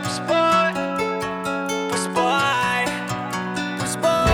пусть-бой, пусть-бой, пусть-бой.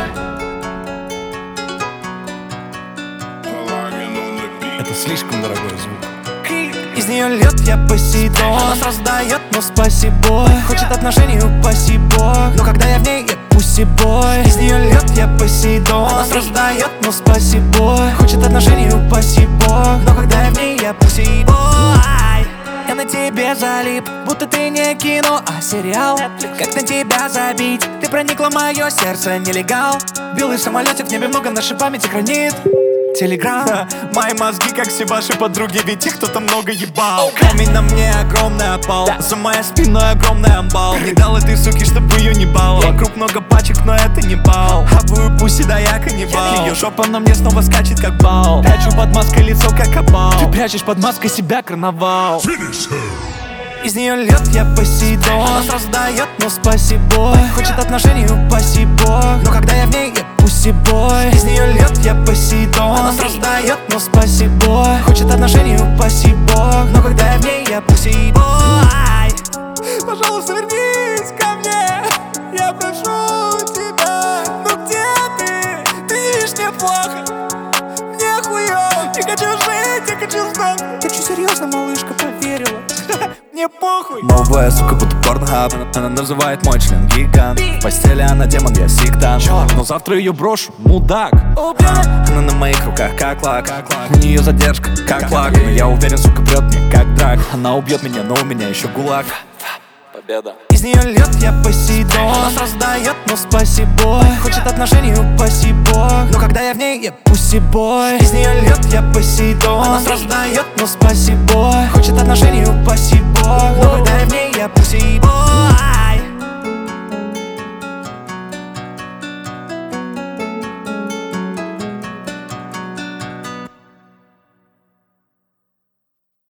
Это слишком дорогой звук. Из нее льет я Посейдон. Она сразу дает, но спасибо. Хочет отношений, упаси бог. Но когда я в ней, я пусси-бой. Из нее льет я Посейдон. Она сразу дает, но спасибо. Хочет отношений, упаси бог. Но когда я в ней, я пусси-бой. Я на тебе залип, будто ты не кино, а сериал. Как на тебя забить? Ты проникла в мое сердце, нелегал. Белый самолетик в небе много, наша память сохранит. Телеграм. Мои мозги, как все ваши подруги, ведь их кто-то много ебал. Камень на мне огромный опал, За моей спиной огромный амбал. не дал этой суки, чтобы ее не бал. Вокруг много пачек, но это не бал. Хаваю пуси, да я каннибал. Ее жопа на мне снова скачет, как бал. Прячу под маской лицо, как обал. Ты прячешь под маской себя, карнавал. Из нее льет я Посейдон. Она сразу дает, но спасибо. Хочет отношений, упаси бог. Но когда я в ней, я пусси-бой. Из нее льет я Посейдон. Она сразу дает, но спасибо. Хочет отношений, упаси бог. Но когда я в ней, я пусси-бой. Пожалуйста, вернись ко мне, я прошу тебя. Ну где ты? Ты видишь, мне плохо, мне хуёво. Не хочу жить, я хочу знать. Я чё, серьезно, малышка, поверила? Мне похуй. Новая сука, будто порнхаб. Она называет мой член гигант. В постели она демон, я сектант. Но завтра ее брошу, мудак. Она на моих руках, как лак. У нее задержка, как флаг. Но я уверен, сука, прет мне, как драк. Она убьет меня, но у меня еще гулаг. Победа. Из нее льет я Посейдон. Она сразу дает, но спасибо. Хочет отношений, упаси бог. Но когда я в ней, я пусси-бой. Из нее льет я Посейдон. Она сразу дает, но спасибо. Хочет